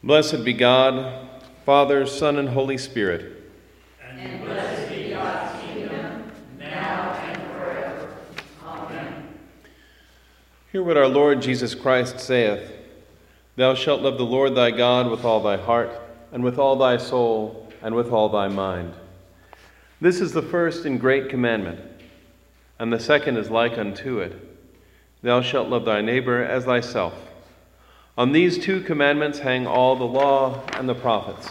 Blessed be God, Father, Son, and Holy Spirit. And blessed be God's kingdom, now and forever. Amen. Hear what our Lord Jesus Christ saith. Thou shalt love the Lord thy God with all thy heart, and with all thy soul, and with all thy mind. This is the first and great commandment, and the second is like unto it. Thou shalt love thy neighbor as thyself. On these two commandments hang all the law and the prophets.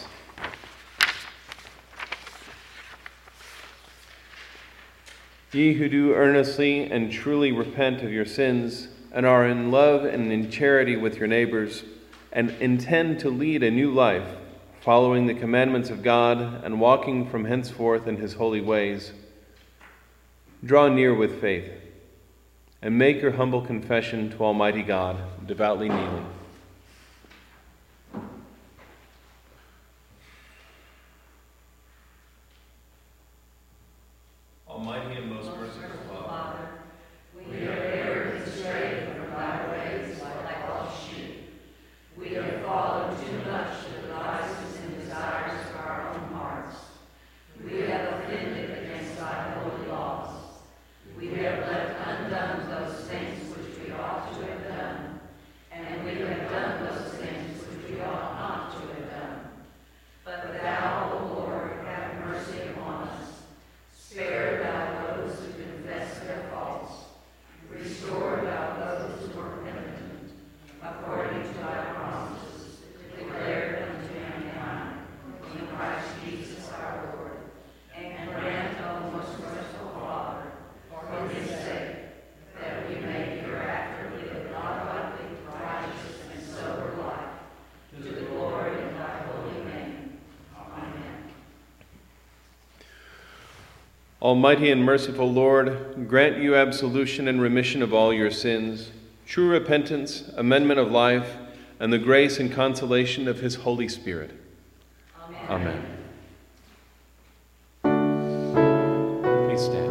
Ye who do earnestly and truly repent of your sins, and are in love and in charity with your neighbors, and intend to lead a new life, following the commandments of God and walking from henceforth in his holy ways, draw near with faith, and make your humble confession to Almighty God, devoutly kneeling. Almighty and most merciful Father, we have erred and strayed from thy ways like lost sheep. We have followed too much the devices and desires of our own hearts. We have offended against thy holy laws. We have left undone those things which we ought to have done, and we have done those things which we ought not to have done. But thou, O Lord, have mercy upon us. Spare thou those who confess their faults. Restore thou those who are penitent, according to thy promises, declared unto mankind, in Christ Jesus our Lord. And grant, O most merciful Father, for his sake, that we may hereafter live a godly, righteous, and sober life, to the glory of thy holy name. Amen. Almighty and merciful Lord, grant you absolution and remission of all your sins, true repentance, amendment of life, and the grace and consolation of his Holy Spirit. Amen. Please stand.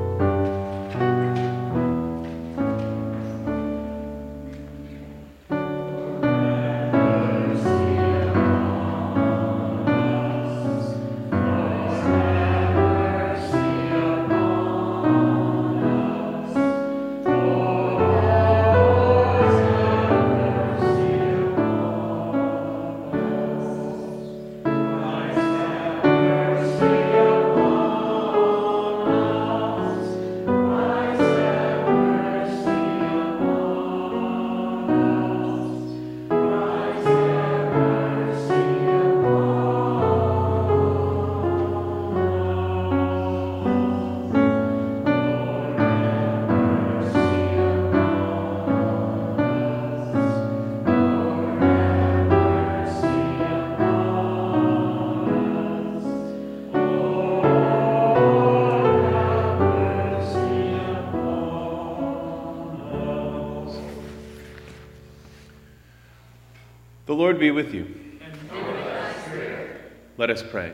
The Lord be with you. And with thy spirit. Let us pray.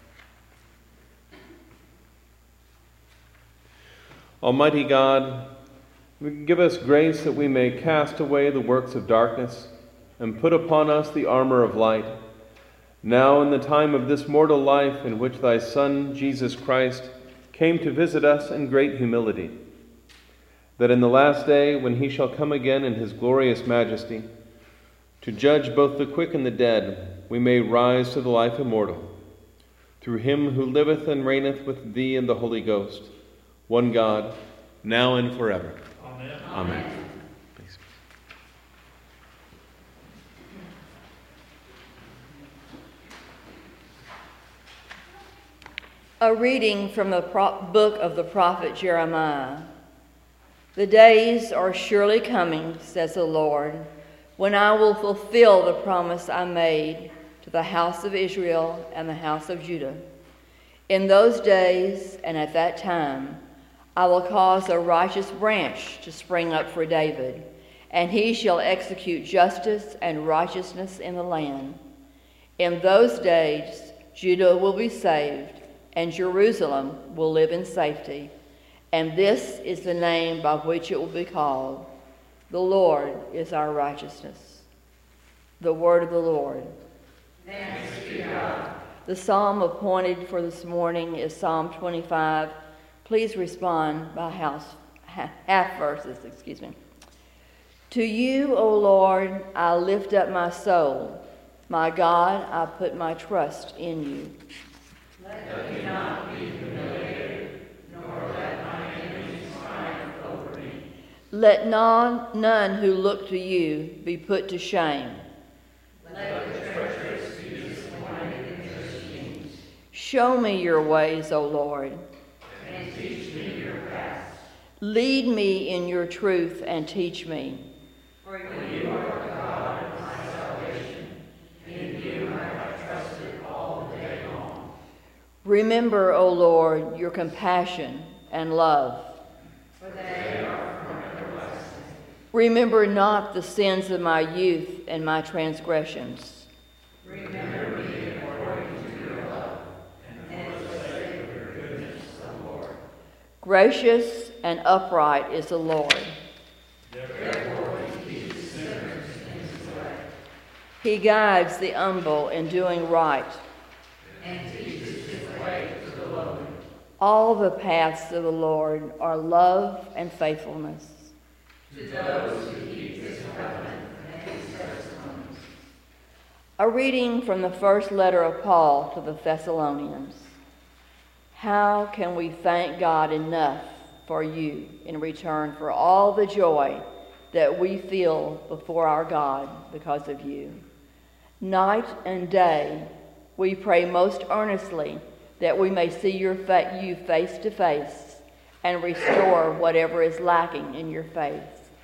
Almighty God, give us grace that we may cast away the works of darkness and put upon us the armor of light, now in the time of this mortal life in which thy Son, Jesus Christ, came to visit us in great humility, that in the last day, when he shall come again in his glorious majesty, to judge both the quick and the dead, we may rise to the life immortal. Through him who liveth and reigneth with thee in the Holy Ghost, one God, now and forever. Amen. Amen. Please. A reading from the book of the prophet Jeremiah. The days are surely coming, says the Lord, when I will fulfill the promise I made to the house of Israel and the house of Judah. In those days and at that time, I will cause a righteous branch to spring up for David, and he shall execute justice and righteousness in the land. In those days, Judah will be saved, and Jerusalem will live in safety. And this is the name by which it will be called: The Lord is our righteousness. The word of the Lord. Thanks be to God. The psalm appointed for this morning is Psalm 25. Please respond by half verses. To you, O Lord, I lift up my soul. My God, I put my trust in you. Let me not be humiliated, nor let my enemies triumph over me. Let none who look to you be put to shame. Let the treacherous be disappointed in their schemes. Show me your ways, O Lord. And teach me your paths. Lead me in your truth and teach me. For you are the God of my salvation. In you I have trusted all the day long. Remember, O Lord, your compassion and love. For they are from everlasting. Remember not the sins of my youth and my transgressions. Remember me according to your love, and for the sake of your goodness, O Lord. Gracious and upright is the Lord. Therefore he keeps sinners in his way, He guides the humble in doing right. and teaches his way to the lowly. All the paths of the Lord are love and faithfulness. To those who keep his covenant and his testimonies. A reading from the first letter of Paul to the Thessalonians. How can we thank God enough for you in return for all the joy that we feel before our God because of you? Night and day, we pray most earnestly that we may see you face to face and restore whatever is lacking in your faith.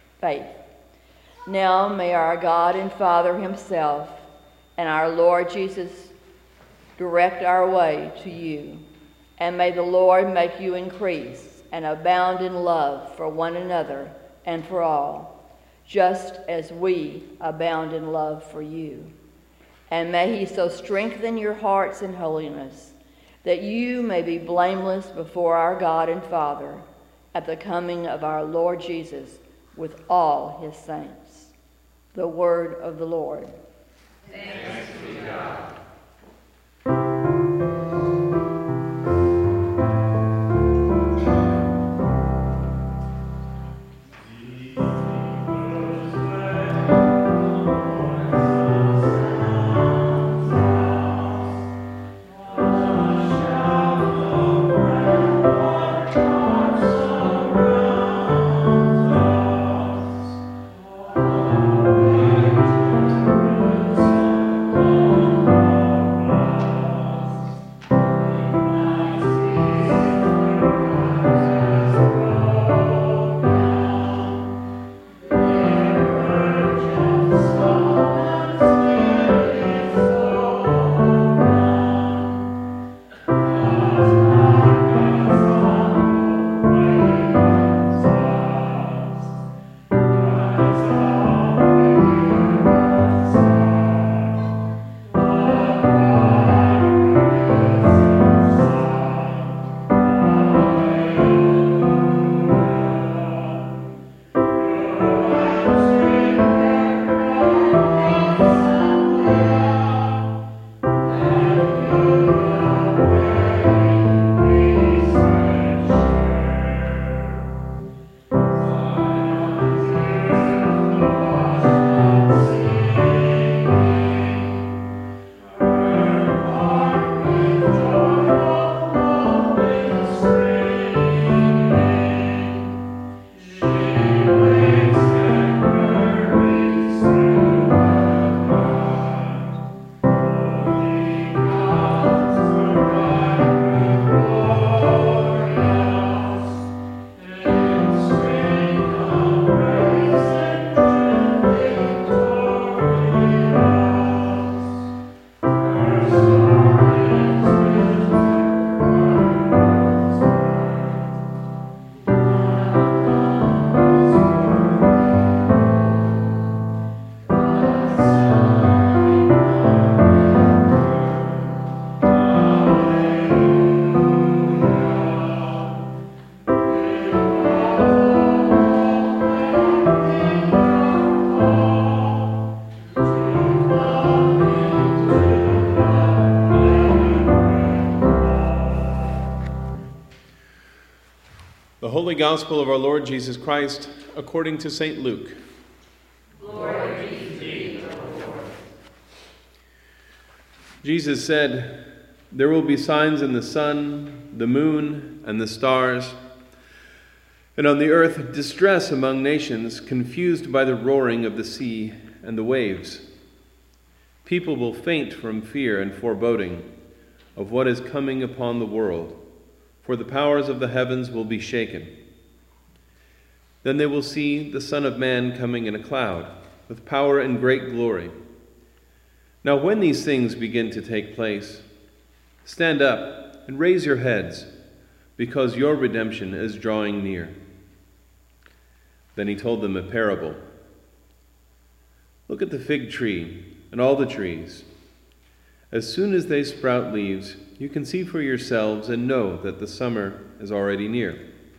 Now may our God and Father himself and our Lord Jesus direct our way to you, and may the Lord make you increase and abound in love for one another and for all, just as we abound in love for you. And may he so strengthen your hearts in holiness that you may be blameless before our God and Father at the coming of our Lord Jesus with all his saints. The word of the Lord. Thanks be to God. The Holy Gospel of our Lord Jesus Christ according to St. Luke. Glory be to thee, O Lord. Jesus said, "There will be signs in the sun, the moon, and the stars, and on the earth distress among nations, confused by the roaring of the sea and the waves. People will faint from fear and foreboding of what is coming upon the world, for the powers of the heavens will be shaken. Then they will see the Son of Man coming in a cloud, with power and great glory. Now when these things begin to take place, stand up and raise your heads, because your redemption is drawing near." Then he told them a parable. "Look at the fig tree and all the trees. As soon as they sprout leaves, you can see for yourselves and know that the summer is already near.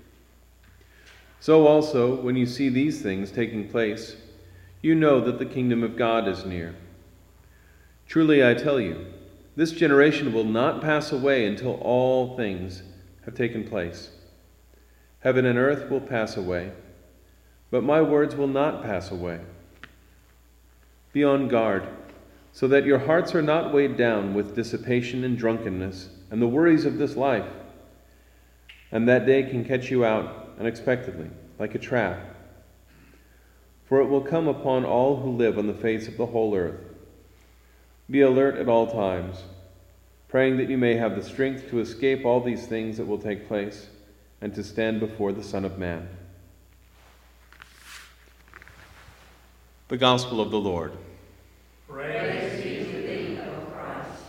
So also, when you see these things taking place, you know that the kingdom of God is near. Truly I tell you, this generation will not pass away until all things have taken place. Heaven and earth will pass away, but my words will not pass away. Be on guard, so that your hearts are not weighed down with dissipation and drunkenness and the worries of this life, and that day can catch you out unexpectedly, like a trap. For it will come upon all who live on the face of the whole earth. Be alert at all times, praying that you may have the strength to escape all these things that will take place and to stand before the Son of Man." The Gospel of the Lord. Praise be to thee, O Christ.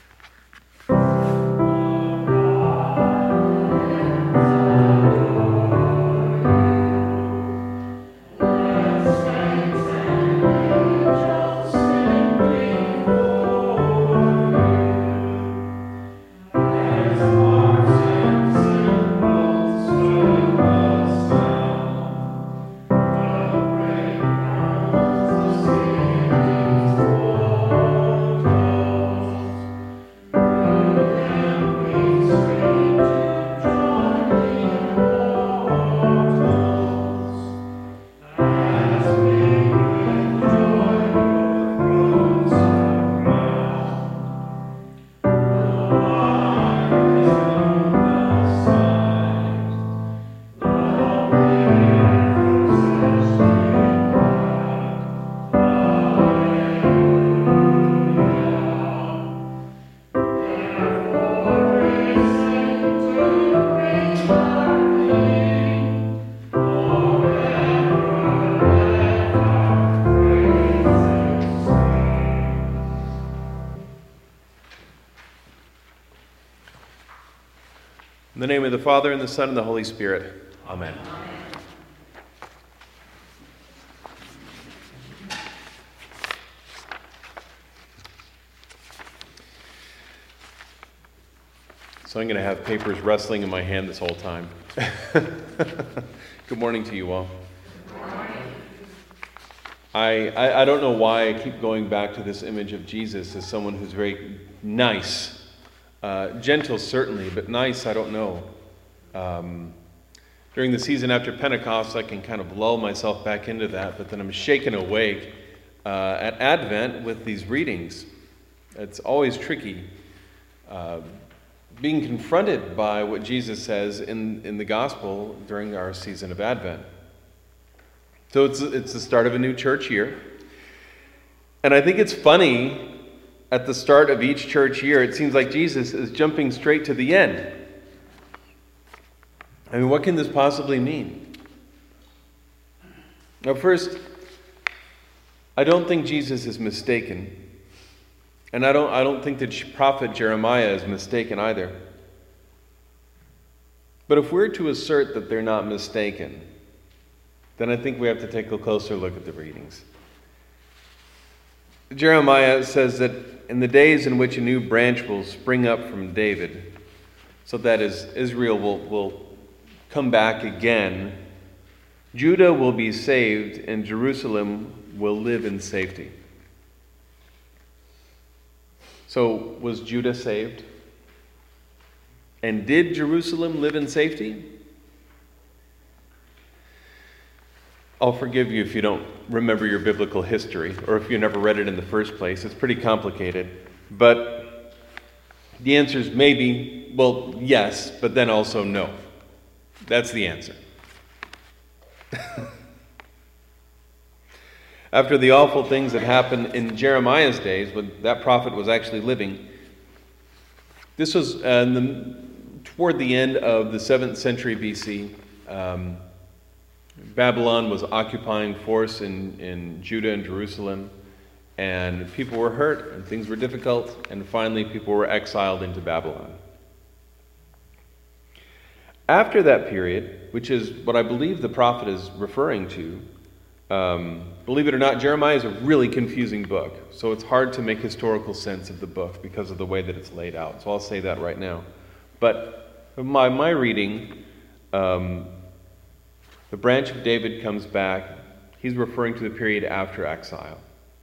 In the name of the Father, and the Son, and the Holy Spirit. Amen. So I'm going to have papers wrestling in my hand this whole time. Good morning to you all. Good morning. I don't know why I keep going back to this image of Jesus as someone who's very nice. Gentle, certainly, but nice, I don't know. During the season after Pentecost, I can kind of lull myself back into that, but then I'm shaken awake at Advent with these readings. It's always tricky being confronted by what Jesus says in the Gospel during our season of Advent. So it's the start of a new church year. And I think it's funny, at the start of each church year, it seems like Jesus is jumping straight to the end. I mean, what can this possibly mean? Now, first, I don't think Jesus is mistaken. And I don't think the prophet Jeremiah is mistaken either. But if we're to assert that they're not mistaken, then I think we have to take a closer look at the readings. Jeremiah says that in the days in which a new branch will spring up from David, so that is, Israel will come back again, Judah will be saved and Jerusalem will live in safety. So was Judah saved? And did Jerusalem live in safety? I'll forgive you if you don't remember your biblical history or if you never read it in the first place. It's pretty complicated. But the answer is maybe, well, yes, but then also no. That's the answer. After the awful things that happened in Jeremiah's days, when that prophet was actually living, this was toward the end of the 7th century BC. Babylon was occupying force in Judah and Jerusalem, and people were hurt, and things were difficult, and finally people were exiled into Babylon. After that period, which is what I believe the prophet is referring to, believe it or not, Jeremiah is a really confusing book, so it's hard to make historical sense of the book because of the way that it's laid out, so I'll say that right now. But my reading, the branch of David comes back. He's referring to the period after exile.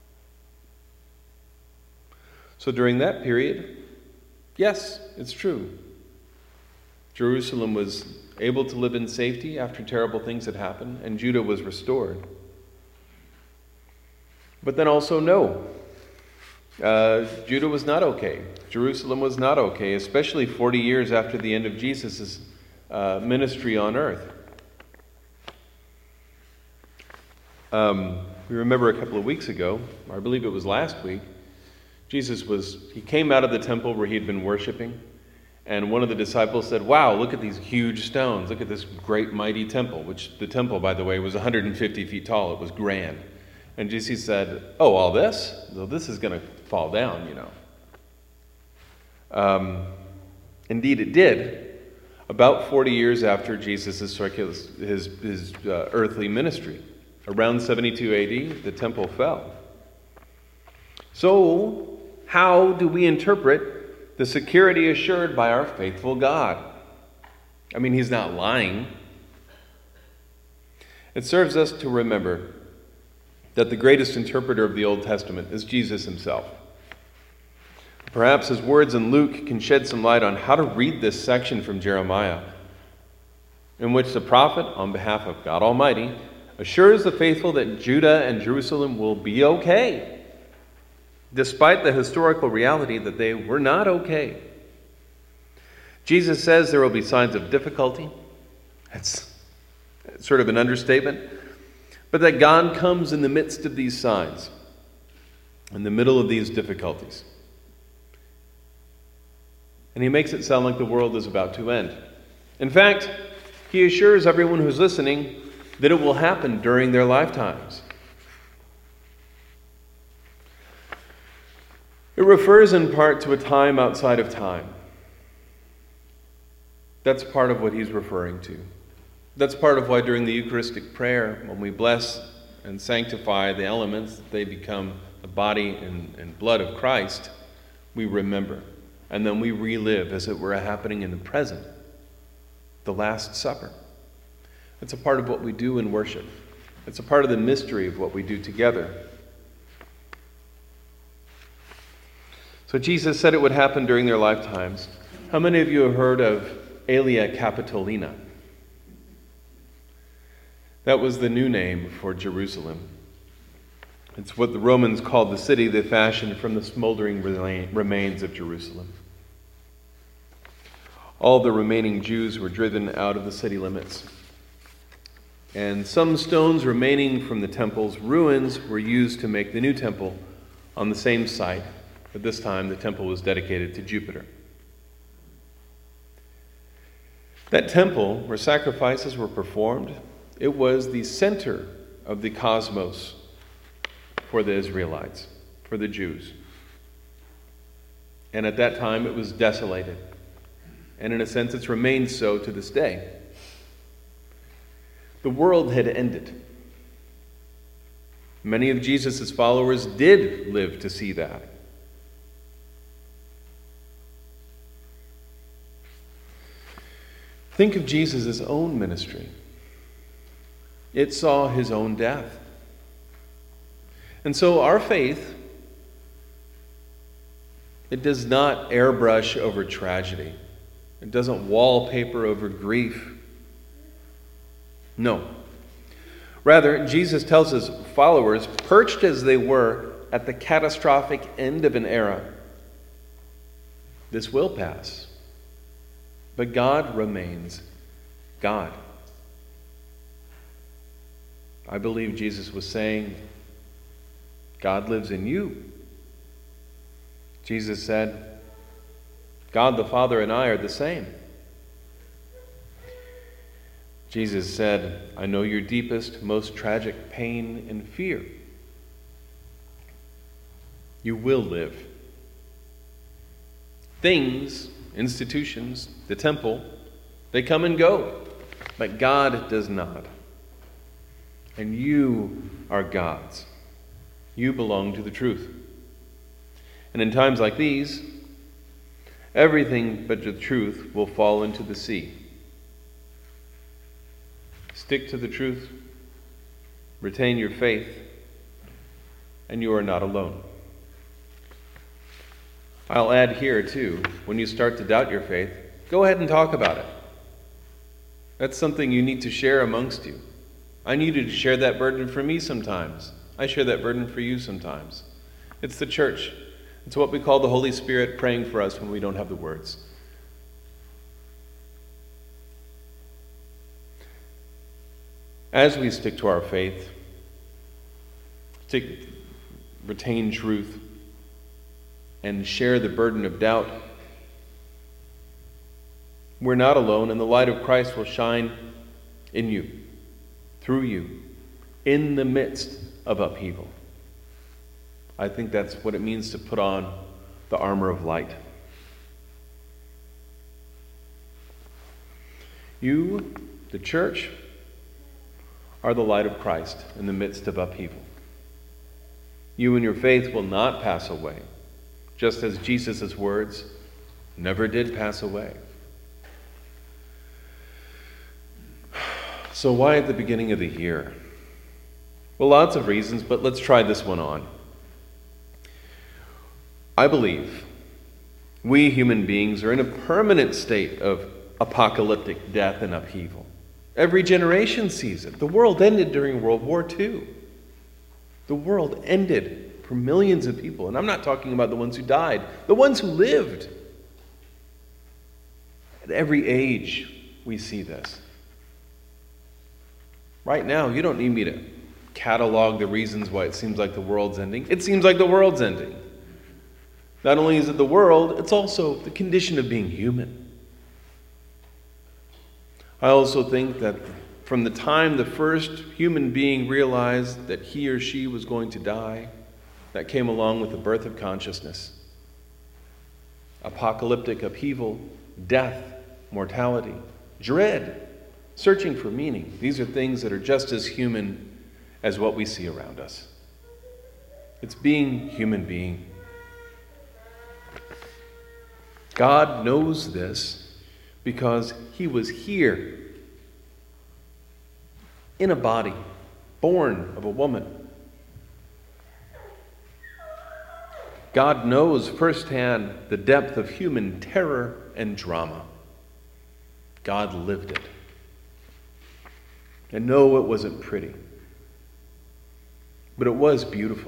So during that period, yes, it's true. Jerusalem was able to live in safety after terrible things had happened, and Judah was restored. But then also no. Judah was not okay. Jerusalem was not okay, especially 40 years after the end of Jesus' ministry on earth. We remember a couple of weeks ago, or I believe it was last week, he came out of the temple where he had been worshiping, and one of the disciples said, "Wow, look at these huge stones. Look at this great mighty temple," which the temple, by the way, was 150 feet tall. It was grand. And Jesus said, "Oh, all this? Well, this is going to fall down, you know." Indeed, it did. About 40 years after Jesus' his earthly ministry. Around 72 AD, the temple fell. So, how do we interpret the security assured by our faithful God? I mean, he's not lying. It serves us to remember that the greatest interpreter of the Old Testament is Jesus himself. Perhaps his words in Luke can shed some light on how to read this section from Jeremiah, in which the prophet, on behalf of God Almighty, assures the faithful that Judah and Jerusalem will be okay, despite the historical reality that they were not okay. Jesus says there will be signs of difficulty. That's sort of an understatement. But that God comes in the midst of these signs, in the middle of these difficulties. And he makes it sound like the world is about to end. In fact, he assures everyone who's listening that it will happen during their lifetimes. It refers in part to a time outside of time. That's part of what he's referring to. That's part of why during the Eucharistic prayer, when we bless and sanctify the elements, they become the body and blood of Christ, we remember. And then we relive, as it were, happening in the present, the Last Supper. It's a part of what we do in worship. It's a part of the mystery of what we do together. So Jesus said it would happen during their lifetimes. How many of you have heard of Aelia Capitolina? That was the new name for Jerusalem. It's what the Romans called the city they fashioned from the smoldering remains of Jerusalem. All the remaining Jews were driven out of the city limits. And some stones remaining from the temple's ruins were used to make the new temple on the same site, but this time the temple was dedicated to Jupiter. That temple, where sacrifices were performed, it was the center of the cosmos for the Israelites, for the Jews. And at that time it was desolated. And in a sense it's remained so to this day. The world had ended. Many of Jesus' followers did live to see that. Think of Jesus' own ministry. It saw his own death. And so our faith, it does not airbrush over tragedy. It doesn't wallpaper over grief. No. Rather, Jesus tells his followers, perched as they were at the catastrophic end of an era, this will pass, but God remains God. I believe Jesus was saying, God lives in you. Jesus said, God the Father and I are the same. Jesus said, I know your deepest, most tragic pain and fear. You will live. Things, institutions, the temple, they come and go, but God does not. And you are God's. You belong to the truth. And in times like these, everything but the truth will fall into the sea. Stick to the truth, retain your faith, and you are not alone. I'll add here, too, when you start to doubt your faith, go ahead and talk about it. That's something you need to share amongst you. I need you to share that burden for me sometimes. I share that burden for you sometimes. It's the church. It's what we call the Holy Spirit praying for us when we don't have the words. As we stick to our faith, retain truth, and share the burden of doubt, we're not alone, and the light of Christ will shine in you, through you, in the midst of upheaval. I think that's what it means to put on the armor of light. You, the church, are the light of Christ in the midst of upheaval. You and your faith will not pass away, just as Jesus' words never did pass away. So why at the beginning of the year? Well, lots of reasons, but let's try this one on. I believe we human beings are in a permanent state of apocalyptic death and upheaval. Every generation sees it. The world ended during World War II. The world ended for millions of people. And I'm not talking about the ones who died, the ones who lived. At every age, we see this. Right now, you don't need me to catalog the reasons why it seems like the world's ending. It seems like the world's ending. Not only is it the world, it's also the condition of being human. I also think that from the time the first human being realized that he or she was going to die, that came along with the birth of consciousness. Apocalyptic upheaval, death, mortality, dread, searching for meaning. These are things that are just as human as what we see around us. It's being human being. God knows this because he was here in a body, born of a woman. God knows firsthand the depth of human terror and drama. God lived it. And no, it wasn't pretty, but it was beautiful.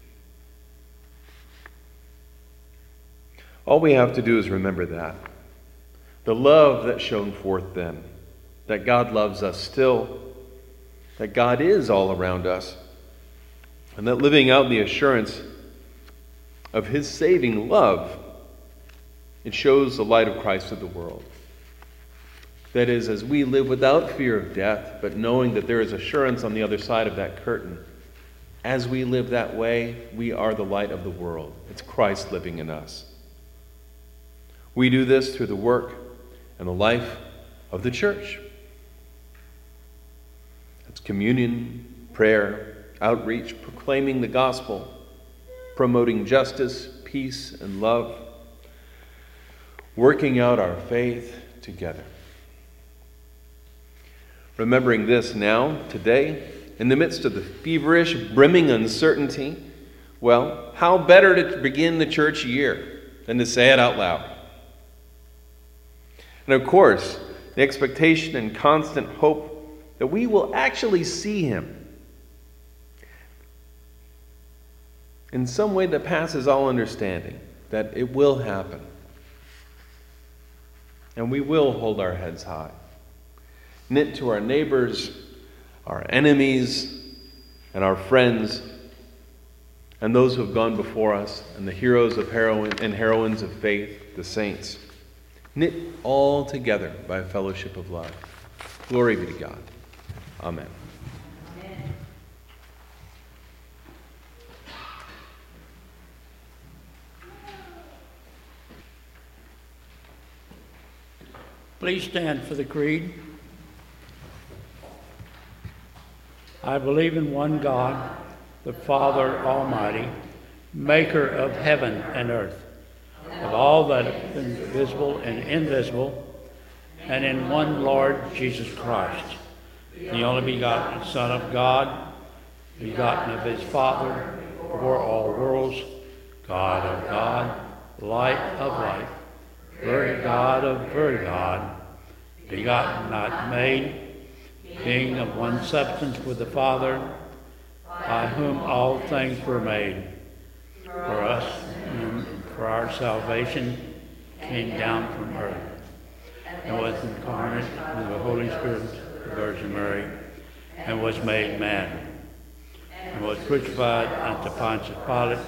All we have to do is remember that. The love that shone forth then, that God loves us still, that God is all around us, and that living out the assurance of his saving love, it shows the light of Christ to the world. That is, as we live without fear of death, but knowing that there is assurance on the other side of that curtain, as we live that way, we are the light of the world. It's Christ living in us. We do this through the work and the life of the church. It's communion, prayer, outreach, proclaiming the gospel, promoting justice, peace, and love, working out our faith together. Remembering this now, today, in the midst of the feverish, brimming uncertainty, well, how better to begin the church year than to say it out loud? And of course, the expectation and constant hope that we will actually see him in some way that passes all understanding, that it will happen. And we will hold our heads high, knit to our neighbors, our enemies, and our friends, and those who have gone before us, and the heroes of and heroines of faith, the saints, knit all together by a fellowship of love. Glory be to God. Amen. Please stand for the creed. I believe in one God, the Father Almighty, maker of heaven and earth, of all that is visible and invisible, and in one Lord Jesus Christ, the only begotten Son of God, begotten of his Father, before all worlds, God of God, light of light, very God of very God, begotten, not made, being of one substance with the Father, by whom all things were made. For us and for our salvation came down from earth, and was incarnate with the Holy Spirit, the Virgin Mary, and was made man, and was crucified unto Pontius Pilate,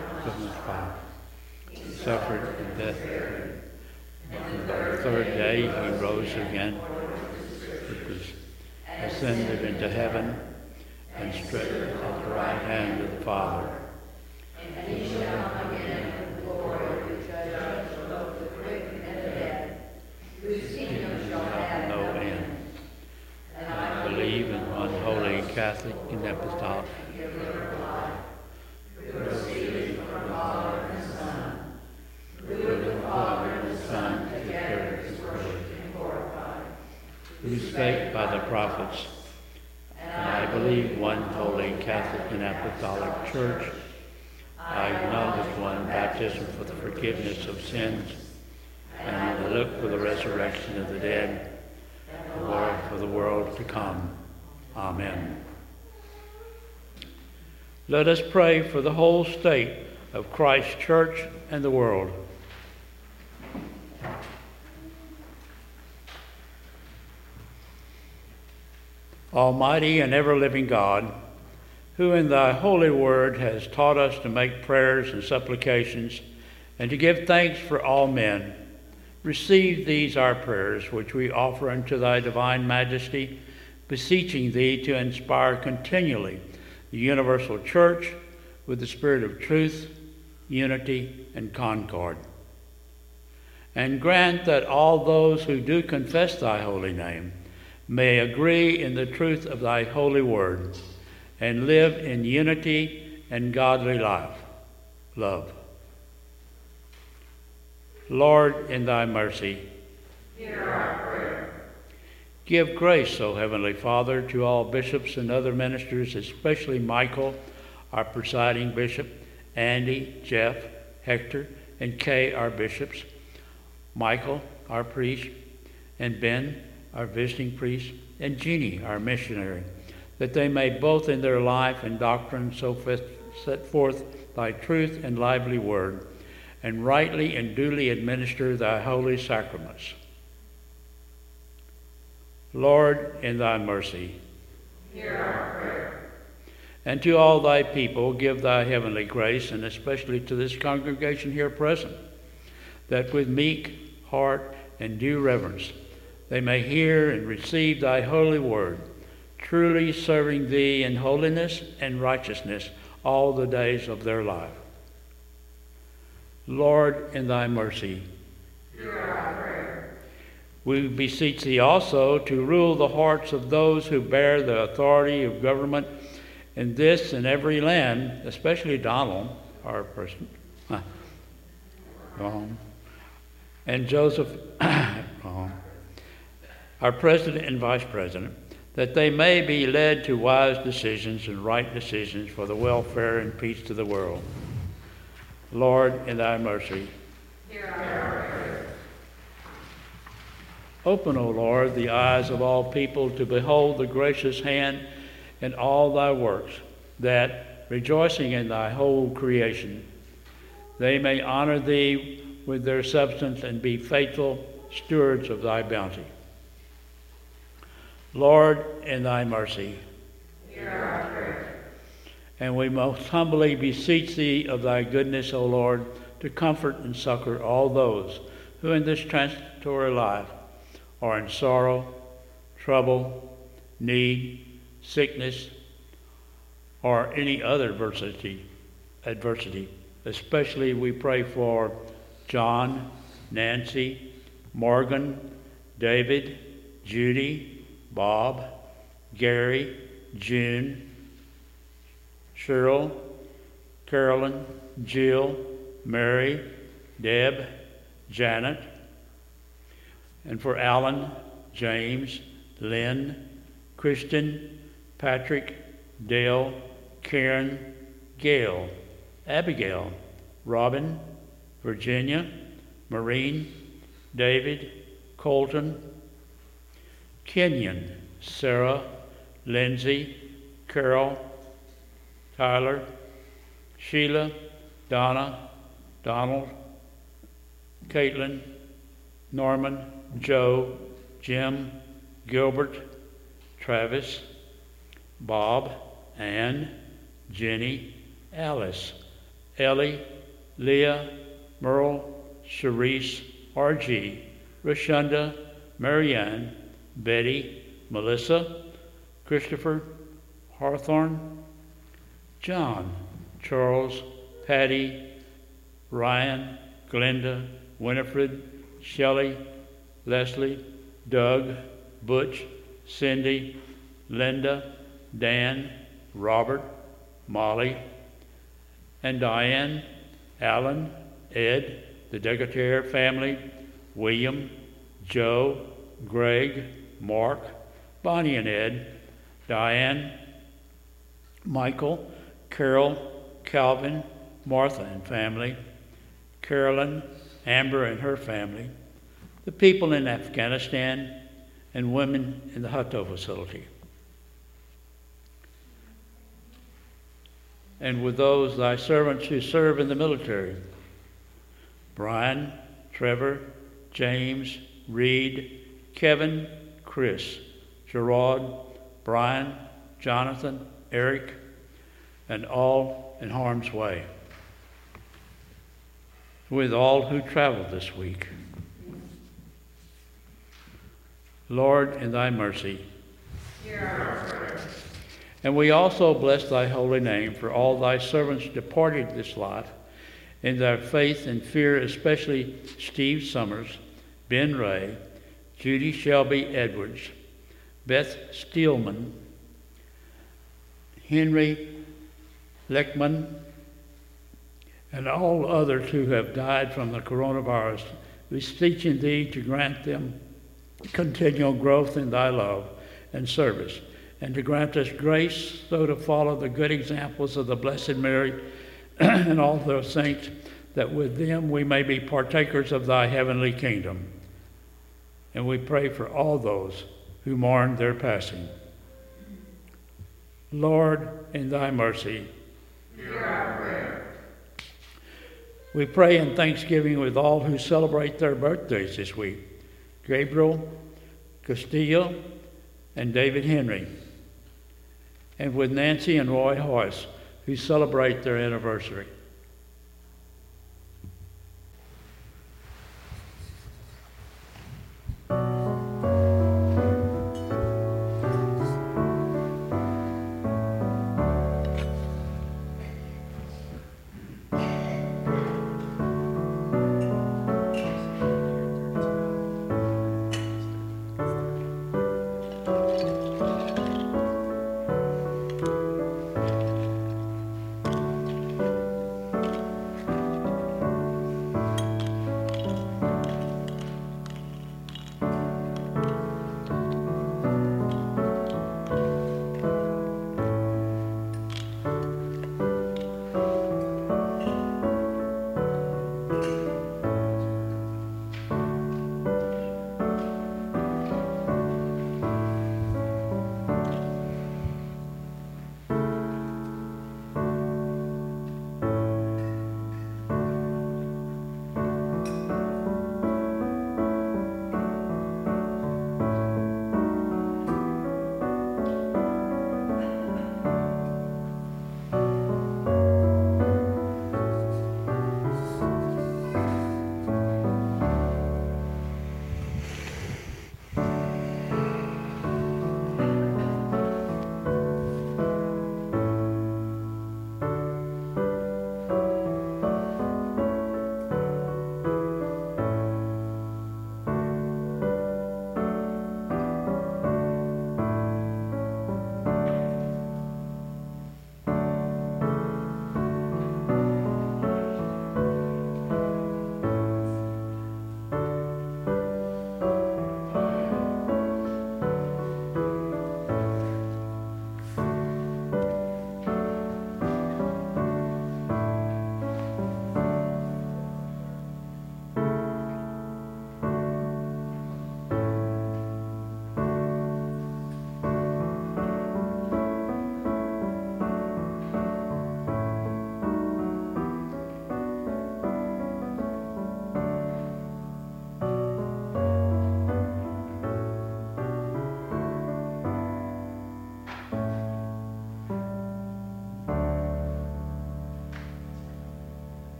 suffered death, and on the third day he rose again, ascended into heaven, and stood at the right hand of the Father. And he shall come again in glory to judge both the quick and the dead, whose kingdom shall have no end. And I believe in one holy Catholic and apostolic, who proceeded from the Father and Son, who with the Father and the Son together is worshipped and glorified, who spake by the prophets. And I believe one holy Catholic and apostolic church. I acknowledge one baptism for the forgiveness of sins, and I look for the resurrection of the dead, and glory for the world to come. Amen. Let us pray for the whole state of Christ's church and the world. Almighty and ever-living God, who in thy holy word has taught us to make prayers and supplications and to give thanks for all men, receive these our prayers, which we offer unto thy divine majesty, beseeching thee to inspire continually the universal church with the spirit of truth, unity, and concord. And grant that all those who do confess thy holy name may agree in the truth of thy holy word, and live in unity and godly love. Lord, in thy mercy, hear our prayer. Give grace, O Heavenly Father, to all bishops and other ministers, especially Michael, our presiding bishop, Andy, Jeff, Hector, and Kay, our bishops, Michael, our priest, and Ben, our visiting priest, and Jeannie, our missionary, that they may both in their life and doctrine so set forth thy truth and lively word, and rightly and duly administer thy holy sacraments. Lord, in thy mercy, hear our prayer. And to all thy people give thy heavenly grace, and especially to this congregation here present, that with meek heart and due reverence they may hear and receive thy holy word, truly serving thee in holiness and righteousness all the days of their life. Lord, in thy mercy, hear our prayer. we beseech thee also to rule the hearts of those who bear the authority of government in this and every land, especially Donald, our person, and Joseph, our president and vice president, that they may be led to wise decisions and right decisions for the welfare and peace of the world. Lord, in thy mercy, hear our prayer. Open, O Lord, the eyes of all people to behold the gracious hand in all thy works, that, rejoicing in thy whole creation, they may honor thee with their substance and be faithful stewards of thy bounty. Lord, in thy mercy, Hear our prayer. and we most humbly beseech thee of thy goodness, O Lord, to comfort and succor all those who in this transitory life are in sorrow, trouble, need, sickness, or any other adversity. Especially we pray for John, Nancy, Morgan, David, Judy, Bob, Gary, June, Cheryl, Carolyn, Jill, Mary, Deb, Janet, and for Alan, James, Lynn, Kristen, Patrick, Dale, Karen, Gail, Abigail, Robin, Virginia, Maureen, David, Colton, Kenyon, Sarah, Lindsay, Carol, Tyler, Sheila, Donna, Donald, Caitlin, Norman, Joe, Jim, Gilbert, Travis, Bob, Ann, Jenny, Alice, Ellie, Leah, Merle, Cherise, RG, Rashonda, Marianne, Betty, Melissa, Christopher, Hawthorne, John, Charles, Patty, Ryan, Glenda, Winifred, Shelley, Leslie, Doug, Butch, Cindy, Linda, Dan, Robert, Molly, and Diane, Alan, Ed, the Degatere family, William, Joe, Greg, Mark, Bonnie and Ed, Diane, Michael, Carol, Calvin, Martha and family, Carolyn, Amber and her family, the people in Afghanistan, and women in the Hutto facility. And with those thy servants who serve in the military, Brian, Trevor, James, Reed, Kevin, Chris, Gerard, Brian, Jonathan, Eric, and all in harm's way. With all who traveled this week. Lord, in thy mercy. Hear our prayer. And we also bless thy holy name for all thy servants departed this life in their faith and fear, especially Steve Summers, Ben Ray, Judy Shelby Edwards, Beth Steelman, Henry Leckman, and all others who have died from the coronavirus, beseeching thee to grant them continual growth in thy love and service, and to grant us grace so to follow the good examples of the Blessed Mary and all those saints, that with them we may be partakers of thy heavenly kingdom. And we pray for all those who mourn their passing. Lord, in thy mercy. Hear our prayer. We pray in thanksgiving with all who celebrate their birthdays this week. Gabriel Castillo and David Henry. And with Nancy and Roy Hoyce, who celebrate their anniversary.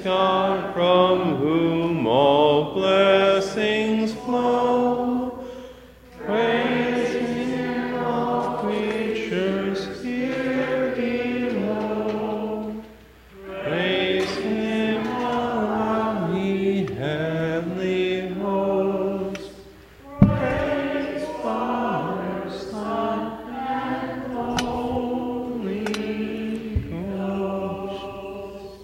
God, from whom all blessings flow. Praise him, all creatures here below. Praise him, all ye heavenly hosts. Praise Father, Son, and Holy Ghost.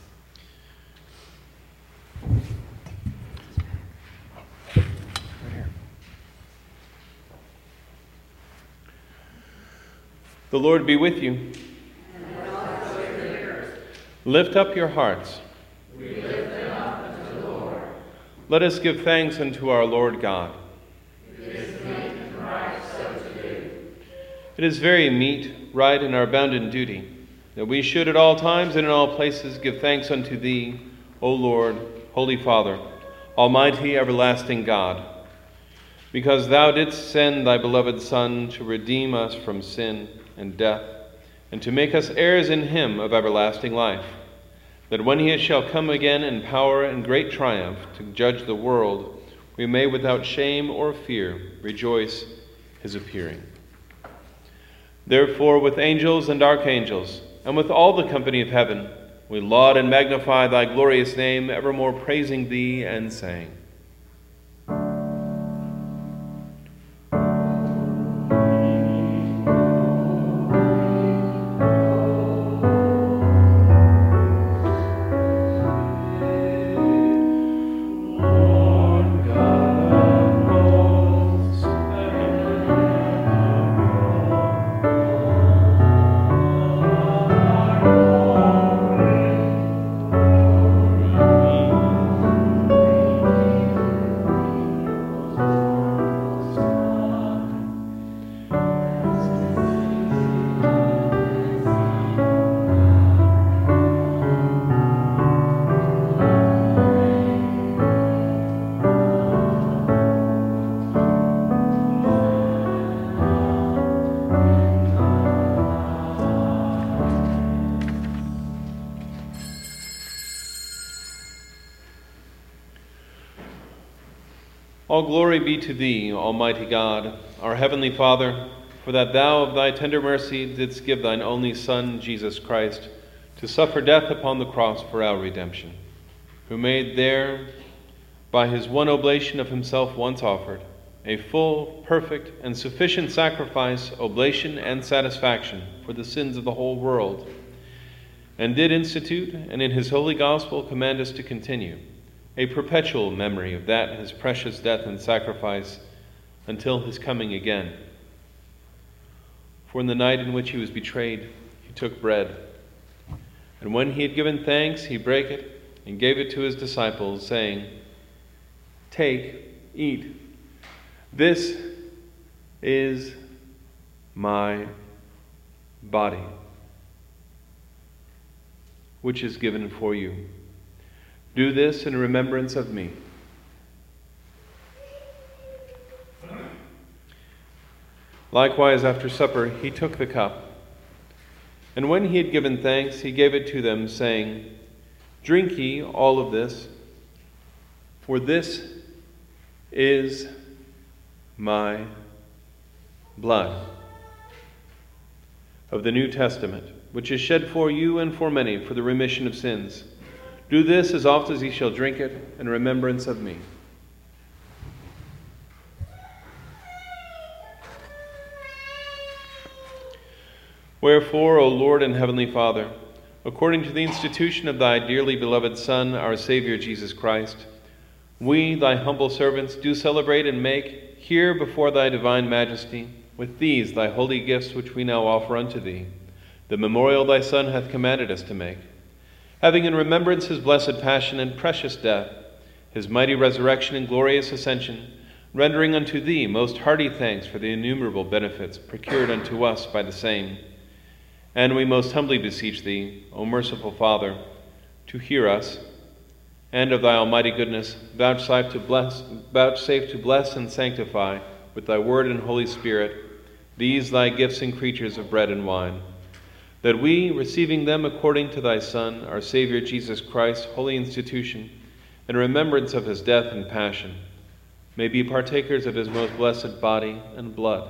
The Lord be with you. And also with yours. Lift up your hearts. We lift them up unto the Lord. Let us give thanks unto our Lord God. It is meet and right so to do. It is very meet, right, and our bounden duty, that we should at all times and in all places give thanks unto Thee, O Lord, Holy Father, Almighty everlasting God, because Thou didst send Thy beloved Son to redeem us from sin and death, and to make us heirs in him of everlasting life, that when he shall come again in power and great triumph to judge the world, we may without shame or fear rejoice his appearing. Therefore, with angels and archangels, and with all the company of heaven, we laud and magnify thy glorious name, evermore praising thee and saying, All glory be to Thee, Almighty God, our heavenly Father, for that Thou of Thy tender mercy didst give Thine only Son, Jesus Christ, to suffer death upon the cross for our redemption, who made there, by his one oblation of himself once offered, a full, perfect, and sufficient sacrifice, oblation, and satisfaction for the sins of the whole world, and did institute, and in his holy gospel command us to continue, a perpetual memory of that his precious death and sacrifice until his coming again. For in the night in which he was betrayed, he took bread, and when he had given thanks, he brake it and gave it to his disciples, saying, "Take, eat. This is my body, which is given for you. Do this in remembrance of me." Likewise, after supper, he took the cup, and when he had given thanks, he gave it to them, saying, "Drink ye all of this, for this is my blood of the New Testament, which is shed for you and for many for the remission of sins. Do this as oft as ye shall drink it in remembrance of me." Wherefore, O Lord and Heavenly Father, according to the institution of Thy dearly beloved Son, our Savior Jesus Christ, we, Thy humble servants, do celebrate and make, here before Thy divine majesty, with these Thy holy gifts which we now offer unto Thee, the memorial Thy Son hath commanded us to make, having in remembrance his blessed passion and precious death, his mighty resurrection and glorious ascension, rendering unto Thee most hearty thanks for the innumerable benefits procured unto us by the same. And we most humbly beseech Thee, O merciful Father, to hear us, and of Thy almighty goodness vouchsafe to bless and sanctify with Thy word and Holy Spirit these Thy gifts and creatures of bread and wine, that we, receiving them according to thy Son, our Savior Jesus Christ, holy institution, in remembrance of his death and passion, may be partakers of his most blessed body and blood.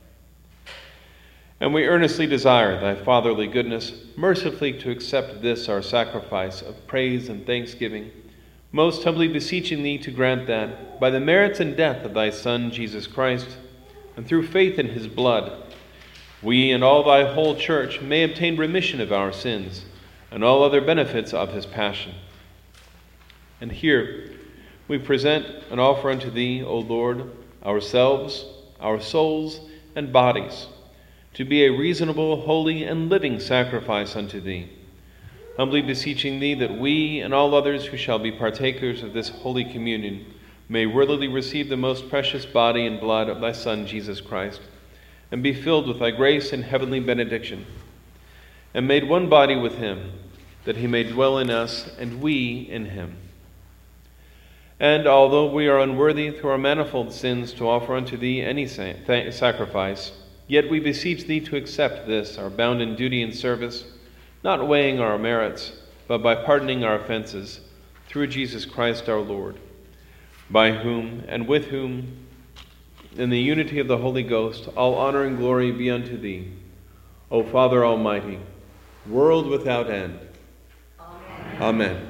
And we earnestly desire thy fatherly goodness mercifully to accept this our sacrifice of praise and thanksgiving, most humbly beseeching thee to grant that, by the merits and death of thy Son, Jesus Christ, and through faith in his blood, we and all thy whole church may obtain remission of our sins and all other benefits of his passion. And here we present and offer unto thee, O Lord, ourselves, our souls, and bodies, to be a reasonable, holy, and living sacrifice unto thee, humbly beseeching thee that we and all others who shall be partakers of this holy communion may worthily receive the most precious body and blood of thy Son, Jesus Christ, and be filled with thy grace and heavenly benediction, and made one body with him, that he may dwell in us and we in him. And although we are unworthy through our manifold sins to offer unto thee any sacrifice, yet we beseech thee to accept this, our bounden duty and service, not weighing our merits, but by pardoning our offenses, through Jesus Christ our Lord, by whom and with whom, in the unity of the Holy Ghost, all honor and glory be unto thee, O Father Almighty, world without end. Amen. Amen.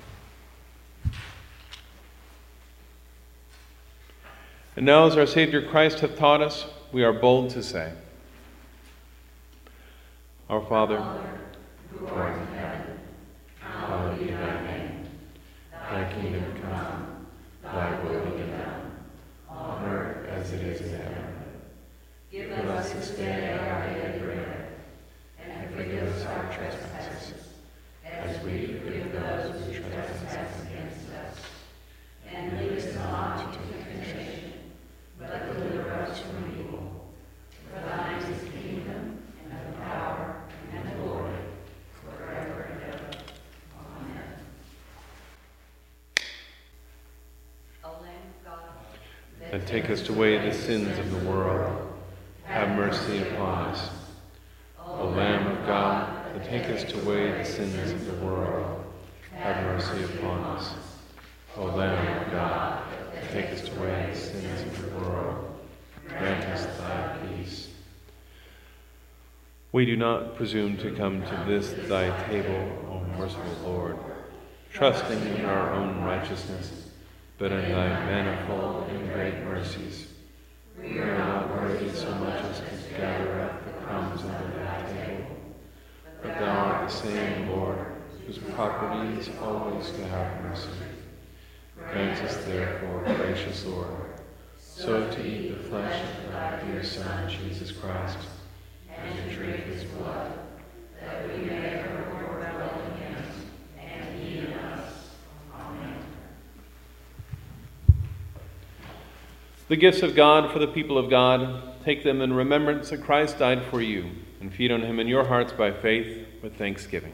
And now, as our Savior Christ hath taught us, we are bold to say, Our Father, who art in heaven, hallowed be thy name. Thy kingdom come, thy will be done, on earth as it is in heaven. Give us this day our daily bread, and forgive us our trespasses, as we forgive those who trespass against us. And lead us not into temptation, but deliver us from evil. For thine is the kingdom, and the power, and the glory, forever and ever. Amen. O Lamb of God, that takest away the sins of the world, have mercy upon us. O Lamb of God, that takest away the sins of the world, have mercy upon us. O Lamb of God, that takest away the sins of the world, grant us thy peace. We do not presume to come to this thy table, O merciful Lord, trusting in our own righteousness, but in thy manifold and great mercies. We are not worthy so much as to gather up the crumbs under thy table, but thou art the same Lord, whose property is always to have mercy. Grant us therefore, gracious Lord, so to eat the flesh of thy dear Son, Jesus Christ, and to drink his blood, that we may evermore dwell in him, and he in us. Amen. The gifts of God for the people of God, take them in remembrance that Christ died for you, and feed on him in your hearts by faith with thanksgiving.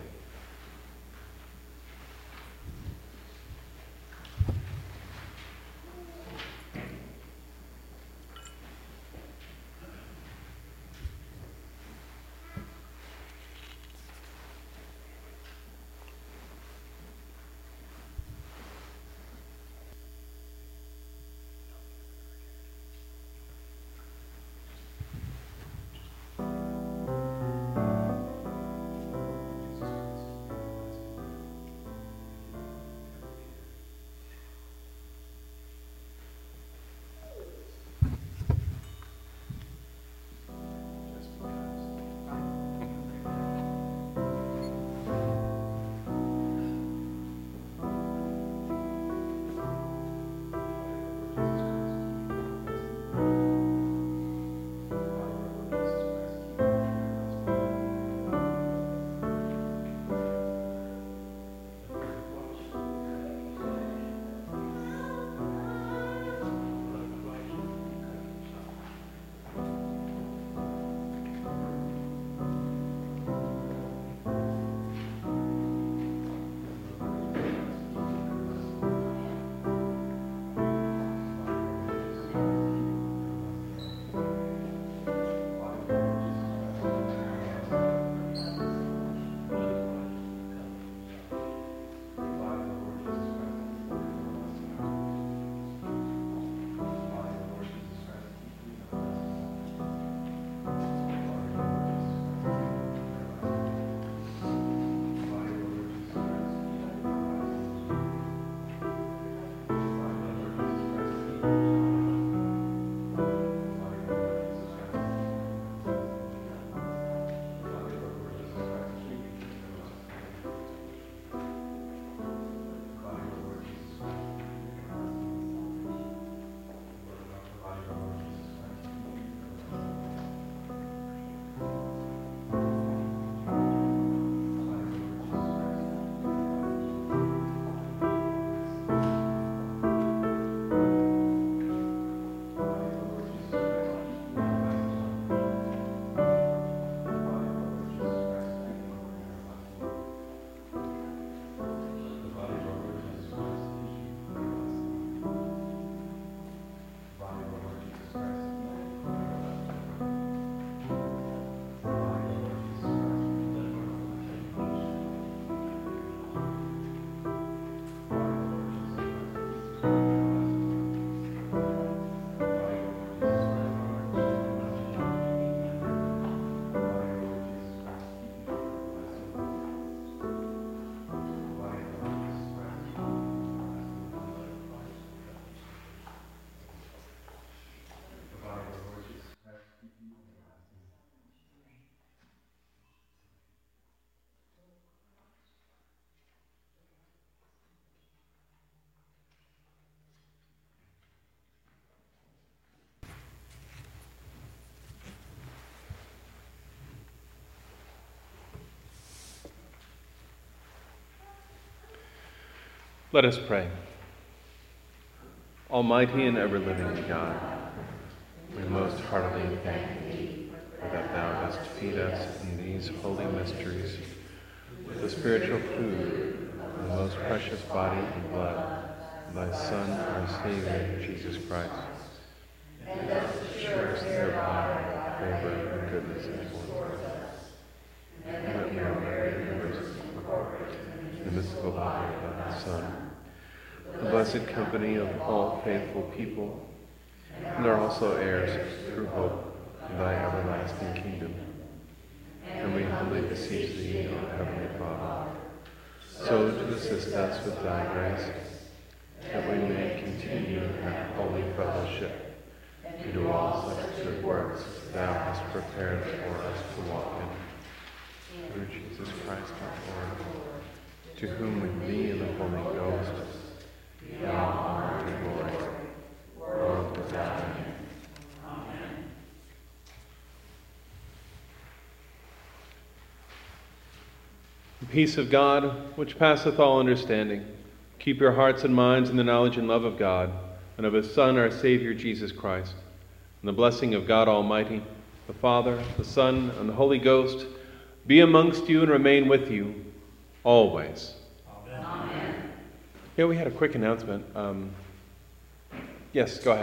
Let us pray. Almighty and ever-living God, we most heartily thank thee for that thou dost feed us in these holy mysteries with the spiritual food of the most precious body and blood of thy Son, our Savior, Jesus Christ. And dost assure us thereby thy favor and goodness towards us. And that we are very members of the mystical body of thy Son, the blessed company of all faithful people, and are also heirs through hope of thy everlasting kingdom. And we humbly beseech thee, O Heavenly Father, so to assist us with thy grace, that we may continue in that holy fellowship, to do all such good works as thou hast prepared for us to walk in. Through Jesus Christ our Lord, to whom with thee and the Holy Ghost be all honor and glory, world without end. Amen. The peace of God, which passeth all understanding, keep your hearts and minds in the knowledge and love of God, and of his Son, our Savior, Jesus Christ. And the blessing of God Almighty, the Father, the Son, and the Holy Ghost, be amongst you and remain with you always. Amen. Yeah, we had a quick announcement. Yes, go ahead.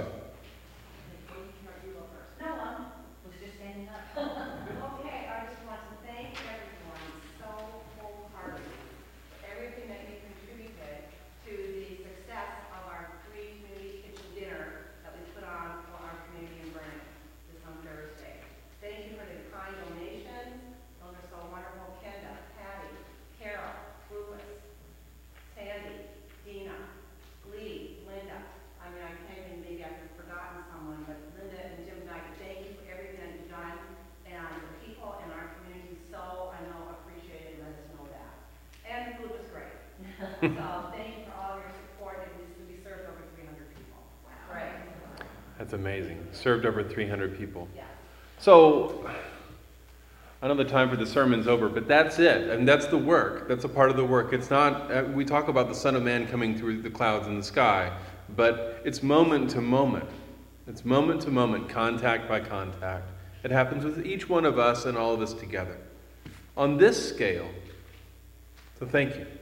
No, was just standing up. Okay, I just want to thank everyone so wholeheartedly for everything that you contributed to the success of our free community kitchen dinner that we put on for our community in Vernon this on Thursday. Thank you for the kind donations. Those are so wonderful. Kenda, Patty, Carol, Rufus, Sandy, Dina, Lee, Linda. I mean, I can't even believe I've forgotten someone, but Linda and Jim Knight, thank you for everything that you've done. And the people in our community so, I know, appreciate it and let us know that. And the food was great. So thank you for all your support, and we served over 300 people. Wow. Great. That's amazing. Served over 300 people. Yeah. So, I know the time for the sermon's over, but that's it. And that's the work. That's a part of the work. It's not, we talk about the Son of Man coming through the clouds in the sky, but it's moment to moment. It's moment to moment, contact by contact. It happens with each one of us and all of us together. On this scale, so thank you.